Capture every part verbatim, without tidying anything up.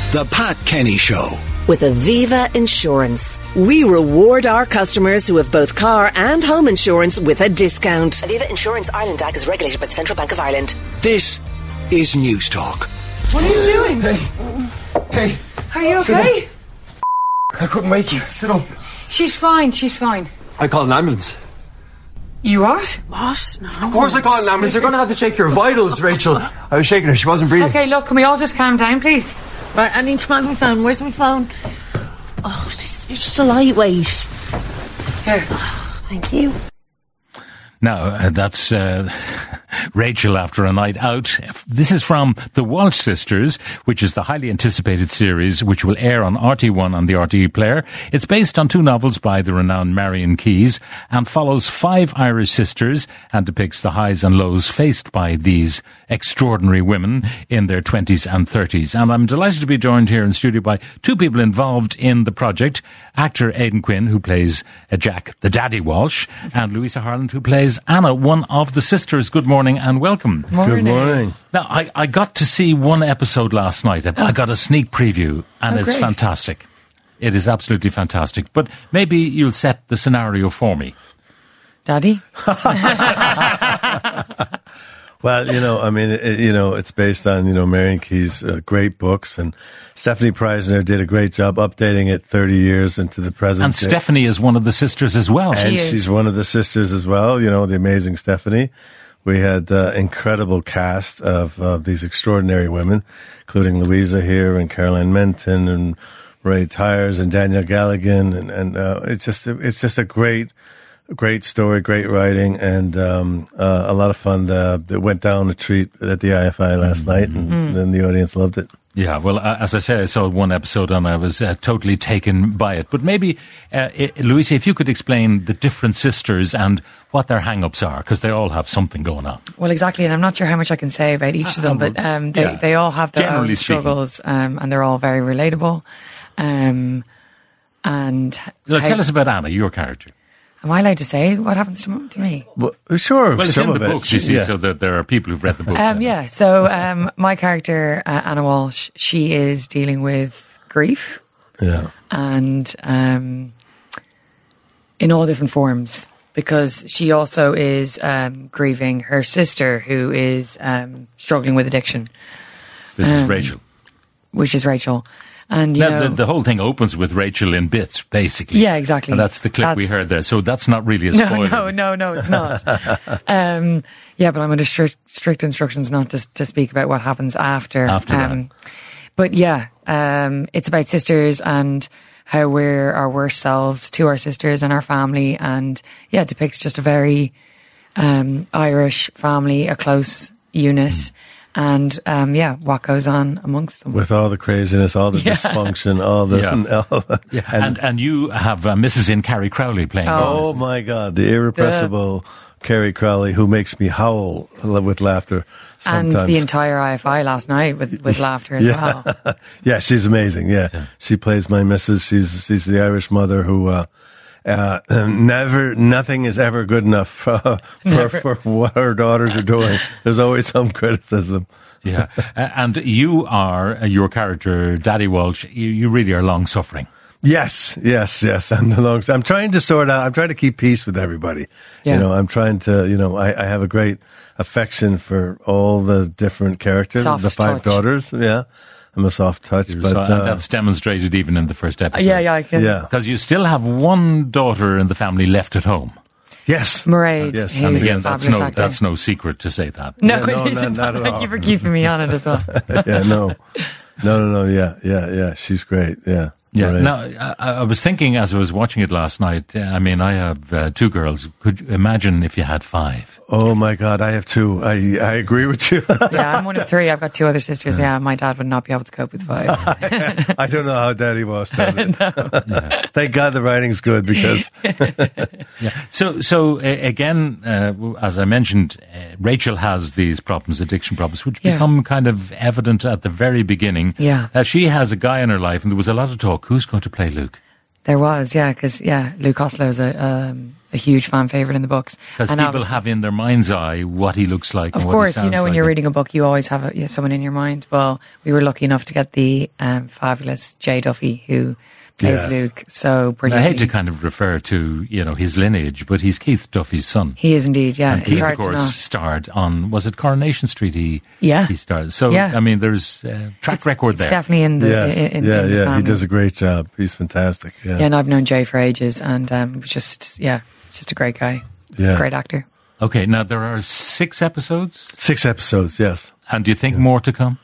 The Pat Kenny Show. With Aviva Insurance, we reward our customers who have both car and home insurance with a discount. Aviva Insurance Ireland A C is regulated by the Central Bank of Ireland. This is News Talk. What are you doing? Hey. Hey. Are you okay? I couldn't wake you. Sit up. She's fine, she's fine. I called an ambulance. You what? What? No. Of course I called an ambulance. They're going to have to check your vitals, Rachel. I was shaking her. She wasn't breathing. Okay, look, can we all just calm down, please? Right, I need to find my phone. Where's my phone? Oh, it's just a lightweight. Here. Oh, thank you. Now, uh, that's uh, Rachel after a night out. This is from The Walsh Sisters, which is the highly anticipated series which will air on R T one on the R T E player. It's based on two novels by the renowned Marion Keyes and follows five Irish sisters and depicts the highs and lows faced by these extraordinary women in their twenties and thirties. And I'm delighted to be joined here in studio by two people involved in the project. Actor Aidan Quinn, who plays uh, Jack, the Daddy Walsh, and Louisa Harland, who plays Anna, one of the sisters. Good morning and welcome. Morning. Good morning. Now, I, I got to see one episode last night. I, I got a sneak preview, and Oh, it's great. fantastic. It is absolutely fantastic. But maybe you'll set the scenario for me. Daddy? Well, you know, I mean, it, you know, it's based on, you know, Marion Keyes' uh, great books, and Stephanie Preisner did a great job updating it thirty years into the present And day. Stephanie is one of the sisters as well. And is. she's one of the sisters as well, you know, the amazing Stephanie. We had uh, incredible cast of uh, these extraordinary women, including Louisa here and Caroline Menton and Ray Tyers and Danielle Galligan, and, and uh, it's just a, it's just a great. Great story, great writing, and um, uh, a lot of fun. The, it went down a treat at the I F I last Mm-hmm. night, and Mm. then the audience loved it. Yeah, well, uh, as I said, I saw one episode and I was uh, totally taken by it. But maybe, uh, I- Louisa, if you could explain the different sisters and what their hang-ups are, because they all have something going on. Well, exactly, and I'm not sure how much I can say about each of them, Uh, but um, they, yeah. they all have their Generally own speaking. struggles, um, and they're all very relatable. Um, and Look, how- tell us about Anna, your character. am I allowed to say what happens to, to me? Well, sure, Well, it's some in of the it. books, you see, Yeah. so that there are people who've read the books. Um, yeah, so um, my character, uh, Anna Walsh, she is dealing with grief yeah. and um, in all different forms, because she also is um, grieving her sister, who is um, struggling with addiction, This is um, Rachel. which is Rachel. And you Now, know, the, the whole thing opens with Rachel in bits, basically. Yeah, exactly. And that's the clip we That's- heard there. So that's not really a no, spoiler. no, no, no, it's not. um, yeah, but I'm under strict, strict instructions not to to speak about what happens after. After that. um, But yeah, um, it's about sisters and how we're our worst selves to our sisters and our family, and yeah, it depicts just a very um, Irish family, a close unit. Mm. And um, yeah, what goes on amongst them. With all the craziness, all the Yeah. dysfunction, all the... Yeah. all the- Yeah. And, and you have uh, Missus In Carrie Crowley playing. oh, my God, the irrepressible Kerry Crowley, who makes me howl with laughter And sometimes. the entire I F I last night with, with laughter as yeah. well. Yeah, she's amazing. Yeah. she plays my missus. She's she's the Irish mother who uh, uh, never nothing is ever good enough uh, for for what her daughters are doing. There's always some criticism. Yeah. Uh, and you are, uh, your character, Daddy Walsh, you, you really are long-suffering. Yes, yes, yes. I'm the long. I'm trying to sort out. I'm trying to keep peace with everybody. Yeah. You know, I'm trying to. You know, I, I have a great affection for all the different characters, Soft the five touch. daughters. Yeah, I'm a soft touch, but so, uh, and that's demonstrated even in the first episode. Yeah, yeah, I can. yeah, Because you still have one daughter in the family left at home. yes, Mairead, Yes, who's And a again, that's fabulous no, actor. that's no secret to say that. No, Yeah, no, it isn't. not- not at Thank all. you for keeping me on it as well. yeah, no, no, no, no. Yeah, yeah, yeah. She's great. Yeah. Yeah. Right. Now, I, I was thinking as I was watching it last night, uh, I mean, I have uh, two girls. Could you imagine if you had five? Oh my God, I have two. I I agree with you. Yeah, I'm one of three. I've got two other sisters. Yeah, my dad would not be able to cope with five. I don't know how Daddy Walsh does it. Yeah. Thank God the writing's good because Yeah. So, so uh, again, uh, as I mentioned, uh, Rachel has these problems, addiction problems, which Yeah. become kind of evident at the very beginning. Yeah. Uh, she has a guy in her life, and there was a lot of talk. Who's going to play Luke? There was, yeah, because, yeah, Luke Oslo is a, um, a huge fan favourite in the books. Because And people obviously- have in their mind's eye what he looks like. Of and what he course, you sounds know, when like. you're reading a book, you always have a, yeah, someone in your mind. Well, we were lucky enough to get the um, fabulous Jay Duffy, who plays Yes. Luke so I brilliantly. hate to kind of refer to, you know, his lineage, but he's Keith Duffy's son. He is indeed, yeah. And It's Keith, of hard to course, know. starred on, was it Coronation Street? He Yeah. he starred. So, Yeah. I mean, there's uh, track record It's there. definitely in the Yes. in, in, yeah, in the yeah. He family. does a great job. He's fantastic. Yeah. Yeah, and I've known Jay for ages, and um, just yeah, it's just a great guy, Yeah. great actor. Okay, now there are six episodes, Six episodes, yes. and do you think more to come?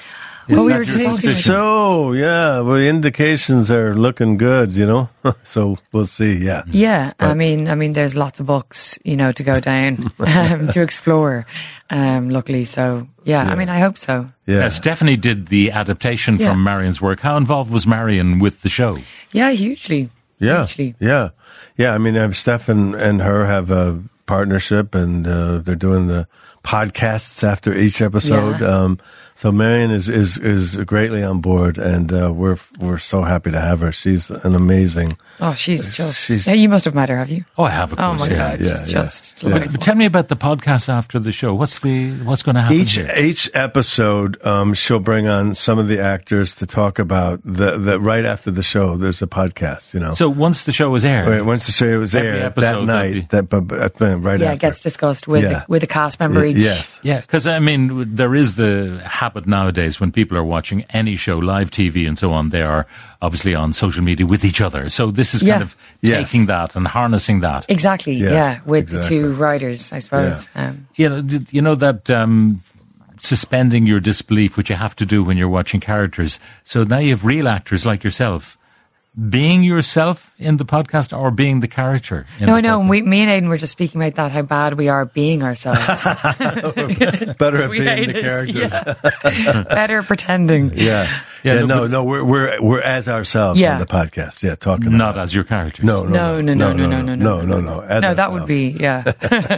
Is Well, we that were your talking- suspicion? So, yeah, well, the indications are looking good, you know? So we'll see, yeah. Yeah, I mean, I mean, there's lots of books, you know, to go down um, to explore. Um, luckily, so yeah, I mean, I hope so. Yeah. Now, Stephanie did the adaptation Yeah. from Marion's work. How involved was Marion with the show? Yeah, hugely. Yeah, hugely. yeah, yeah. I mean, uh, Steph and, and her have a partnership, and uh, they're doing the podcasts after each episode. Yeah. Um, so Marion is, is is greatly on board, and uh, we're we're so happy to have her. She's an amazing. Oh, she's just. She's- yeah, you must have met her, have you? Oh, I have, of Oh course. my yeah. god, yeah, she's yeah. just. Yeah. delightful. But tell me about the podcast after the show. What's the what's going to happen? Each here? each episode, um, she'll bring on some of the actors to talk about the the right after the show. There's a podcast, you know. So once the show was aired, Wait, once the show was Every aired episode that there'll night, be- that but, but uh, right Yeah, after. it gets discussed with Yeah. the, with a cast member each. Yes. yeah, because I mean, there is the habit nowadays when people are watching any show, live T V and so on, they are obviously on social media with each other. So this is Yeah. kind of Yes. taking that and harnessing that. Exactly. Yes, yeah, with exactly. the two writers, I suppose. Um, You know, d- you know that um, suspending your disbelief, which you have to do when you're watching characters. So now you have real actors like yourself. Being yourself in the podcast or being the character? In no, the I know. podcast? And we, me and Aidan were just speaking about that, how bad we are being ourselves. Better at We being hate the it, characters. yeah. Better pretending. Yeah. Yeah, Yeah, no, no, but- no, we're we're we're as ourselves Yeah. on the podcast. Yeah, talking about Not it. as your character. no, no, No, no, no, no, no, no, no, no, no. As No, that would ourselves. be, yeah.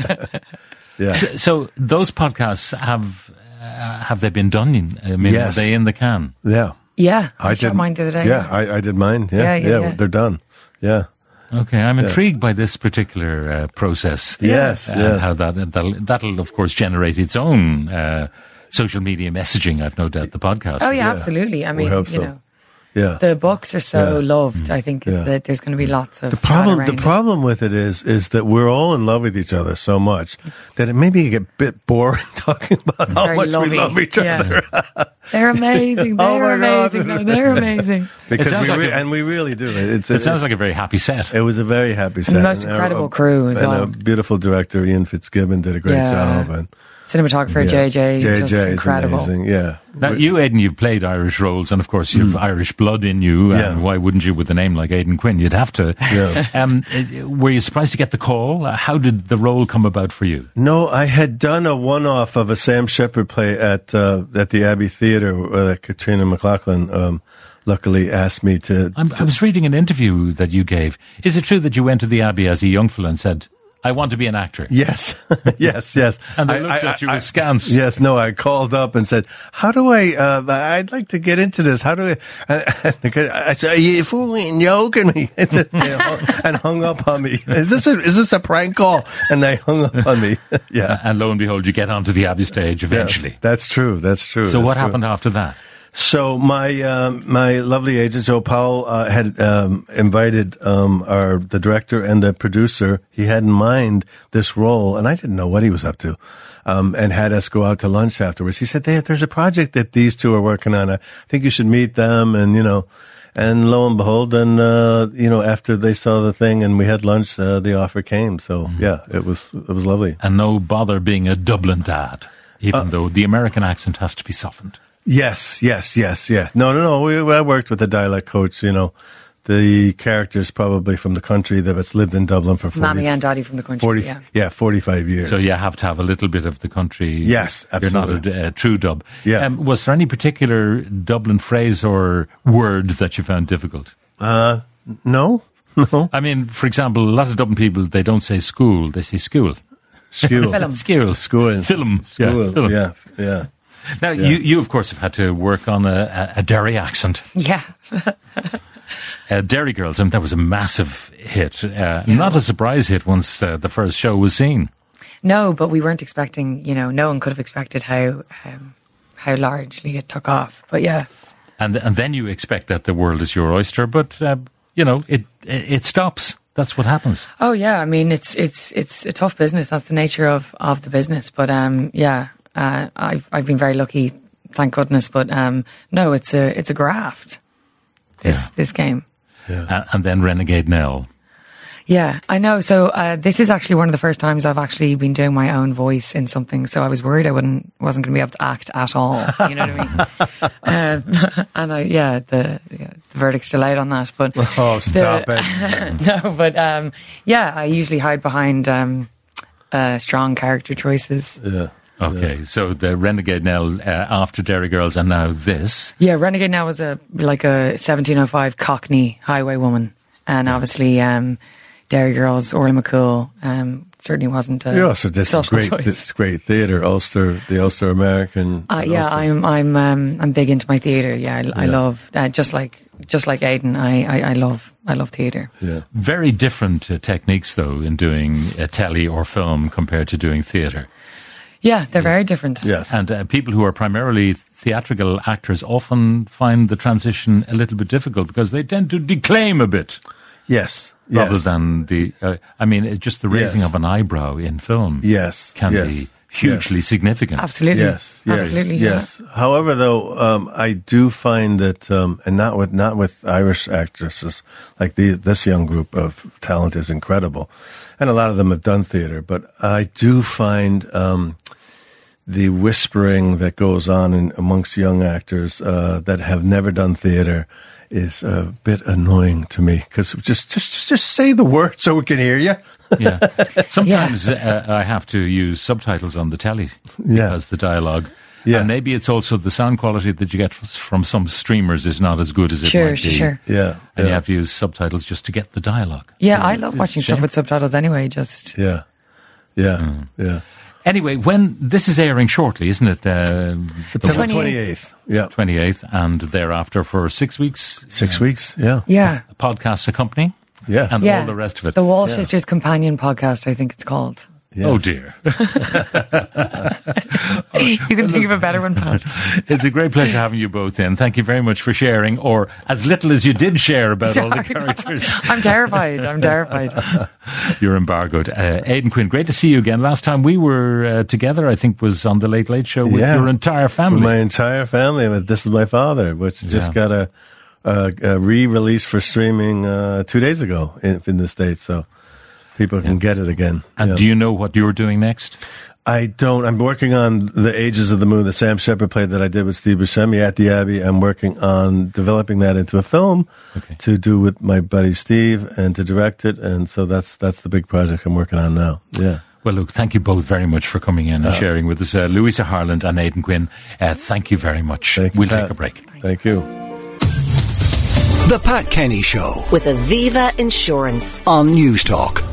Yeah. So, so those podcasts have uh, have they been done? In, I mean, Yes. are they in the can? Yeah. Yeah. I, shot did mine the other day. Yeah, I, I did mine. Yeah, Yeah, yeah, yeah, yeah. they're done. Yeah. Okay, I'm intrigued by this particular uh, process. Yes, and yes. how that that'll, that'll of course generate its own uh, social media messaging. I've no doubt the podcast. Oh, will. yeah, absolutely. I mean, hope you so. know, Yeah. the books are so Yeah. loved. I think Yeah. that there's going to be lots of The problem, chat the around it. problem with it is, is that we're all in love with each other so much that it maybe get a bit boring talking about how Very much lovey. we love each Yeah. other. They're amazing. Oh They're my God. amazing. No, they're amazing. Because sounds we like re- a- and we really do. It's, It sounds like a very happy set. It was a very happy set. the most And incredible our- crew as and well. a beautiful director, Ian Fitzgibbon, did a great Yeah. job. And Cinematographer yeah, J J, J just J is incredible. amazing. Yeah. Now, you, Aidan, you've played Irish roles, and of course, you've Irish blood in you. Mm. Yeah. And why wouldn't you with a name like Aidan Quinn? You'd have to. Yeah. Um, uh, were you surprised to get the call? Uh, How did the role come about for you? No, I had done a one-off of a Sam Shepard play at uh, at the Abbey Theatre uh, that Katrina McLaughlin um, luckily asked me to. I'm, I was reading an interview that you gave. Is it true that you went to the Abbey as a young fella and said, I want to be an actor? Yes, yes, yes. And they I- looked I- at you I- askance. Yes, no, I called up and said, "How do I? Uh, I'd like to get into this. How do I?" And, and I said, "Are you fooling, joking me?" And, you know, and hung up on me. Is this a is this a prank call? And they hung up on me. Yeah, And lo and behold, you get onto the Abbey stage Yeah, eventually. that's true. That's true. So that's what true. happened after that? So my um, my lovely agent Joe Powell uh, had um, invited um, our the director and the producer. He had in mind this role, and I didn't know what he was up to. Um, and had us go out to lunch afterwards. He said, hey, "There's a project that these two are working on. I think you should meet them." And you know, and lo and behold, and uh, you know, after they saw the thing and we had lunch, uh, the offer came. So Mm-hmm. yeah, it was it was lovely. And no bother being a Dublin dad, even though the American accent has to be softened. Yes, yes, yes, yes. No, no, no. We, I worked with a dialect coach. You know, the character's probably from the country that's lived in Dublin for forty, Mammy and Daddy from the country. forty, yeah. yeah, forty-five years. So you have to have a little bit of the country. Yes, You're not absolutely. a, a true dub. Yeah. Um, was there any particular Dublin phrase or word that you found difficult? uh, no, no. I mean, for example, a lot of Dublin people, they don't say school, they say school. School, Film. School. school, Film. school. Yeah, film. Yeah, yeah. Now, you, you, of course, have had to work on a, a, a Derry accent. Yeah. Uh, Dairy Girls, I mean, that was a massive hit. Uh, yeah. Not a surprise hit once uh, the first show was seen. No, but we weren't expecting, you know, no one could have expected how um, how largely it took off. But yeah. And and then you expect that the world is your oyster, but, uh, you know, it, it it stops. That's what happens. Oh, yeah. I mean, it's it's it's a tough business. That's the nature of, of the business. But, um, yeah, uh, I've I've been very lucky, thank goodness. But, um, no, it's a it's a graft, this, yeah. this game. Yeah. And, and then Renegade Nell. Yeah, I know. So uh, this is actually one of the first times I've actually been doing my own voice in something. So I was worried I wouldn't wasn't going to be able to act at all. You know what I mean? uh, and I, yeah, the, yeah, the verdict's still out on that. But oh, stop the, it! No, but um, yeah, I usually hide behind um, uh, strong character choices. Yeah. Okay, yeah. So the Renegade Nell uh, after Dairy Girls and now this. Yeah, Renegade Nell was a like a seventeen oh five Cockney highway woman, and obviously. Um, Dairy Girls, Orla McCool, um, certainly wasn't a you also did some subtle great, choice. this great theatre, Ulster, the Ulster American. Uh, yeah, Ulster. I'm, I'm, um, I'm big into my theatre. Yeah, I, I Yeah. love uh, just like, just like Aidan. I, I, I love, I love theatre. Yeah. Very different uh, techniques, though, in doing uh, telly or film compared to doing theatre. Yeah, they're very different. Yes. And uh, people who are primarily theatrical actors often find the transition a little bit difficult because they tend to declaim a bit. Yes. Rather yes. than the, uh, I mean, it's just the raising Yes. of an eyebrow in film Yes. can yes. be hugely yes. significant. Absolutely. Yes, yes, Absolutely. yes. Yeah. However, though, um, I do find that, um, and not with not with Irish actresses, like the, this young group of talent is incredible, and a lot of them have done theatre. But I do find um, the whispering that goes on in, amongst young actors uh, that have never done theatre is a bit annoying to me because just just just say the word so we can hear you. Yeah. Sometimes uh, I have to use subtitles on the telly Yeah. because the dialogue. Yeah. And maybe it's also the sound quality that you get from some streamers is not as good as it Sure, might sure, be. sure. Yeah, And you yeah. have to use subtitles just to get the dialogue. Yeah, I love It's watching a stuff shame. with subtitles anyway. Just Yeah, yeah, Mm. yeah. Anyway, when this is airing shortly, isn't it? Uh, September twenty-eighth. twenty-eighth. Yeah. twenty-eighth, and thereafter for six weeks. Six uh, weeks. Yeah. yeah, A podcast accompanying, Yeah. and yeah. all the rest of it. The Wall Yeah. Sisters Companion Podcast, I think it's called. Yeah. Oh dear. You can think of a better one, Pat. It's a great pleasure having you both in. Thank you very much for sharing, or as little as you did share about all the Sorry. characters. I'm terrified. I'm terrified. You're embargoed. Uh, Aidan Quinn, great to see you again. Last time we were uh, together, I think, was on the Late Late Show with Yeah. your entire family. My entire family with This Is My Father, which just Yeah. got a, a, a re-release for streaming uh, two days ago in, in the States, so people can get it again. and Yeah. do you know what you're doing next? I don't. I'm working on The Ages of the Moon, the Sam Shepard play that I did with Steve Buscemi at the Abbey. I'm working on developing that into a film Okay. to do with my buddy Steve and to direct it, and so that's that's the big project I'm working on now. Yeah. Well, look, thank you both very much for coming in and sharing with us. Uh, Louisa Harland and Aidan Quinn, uh, thank you very much. Thank you, we'll Pat. take a break. Thank you. The Pat Kenny Show With Aviva Insurance. on News Talk.